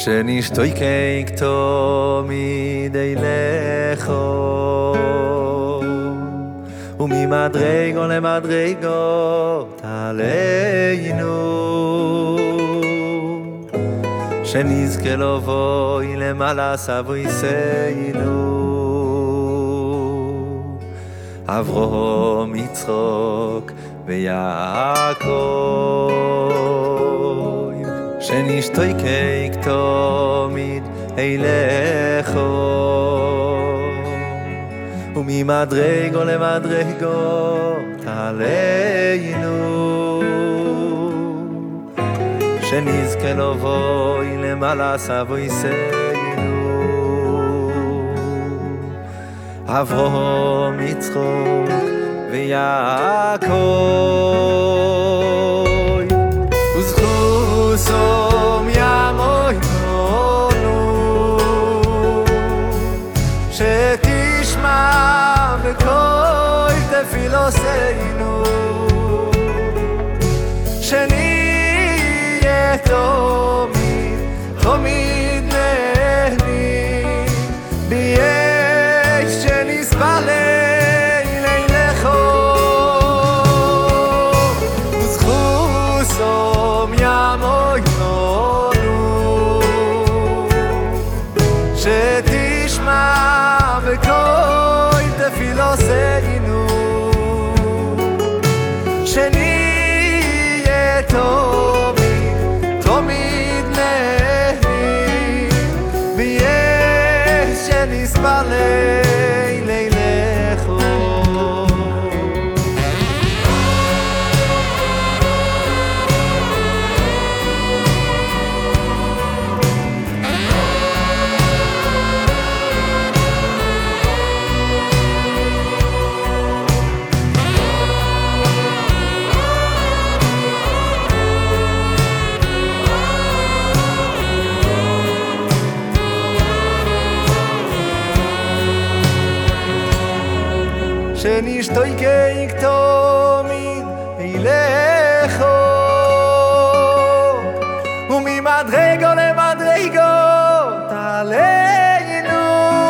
שנשתוקק תמיד אליך וממדרגות למדרגות עלינו שנזכה לבוא למעלה סבויסנו אברהם, יצחק ויעקב שנשתוקק תמיד אליך וממדרגות למדרגות עלינו שנזכה לבוא למעלה סבויסנו אברהם, יצחק ויעקב וזכוסום ימוינו שתשמע בקול תפילותינו שנהיה תמיד תמיד נהנים באש שנתפלל אליך וזכוסום ימוינו שתשמע בקול תפילותינו שנהיה תמיד תמיד נהנים באש שנתפלל אליך שנשתוקק תמיד אליך וממדרגות למדרגות עלינו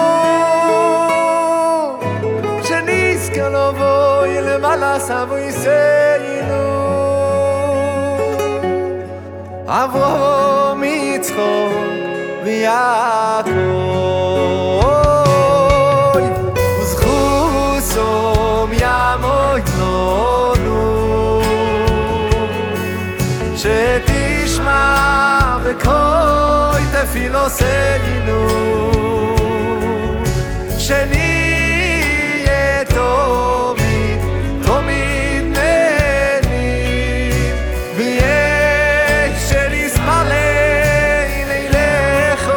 שנזכה לבוא למעלה סבויסנו אברהם, יצחק ויעקב וזכוסום ימוינו שתשמע בקול תפילותינו שנהיה תמיד תמיד נהנים באש שנתפלל אליך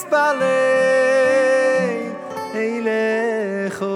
יספלל אליך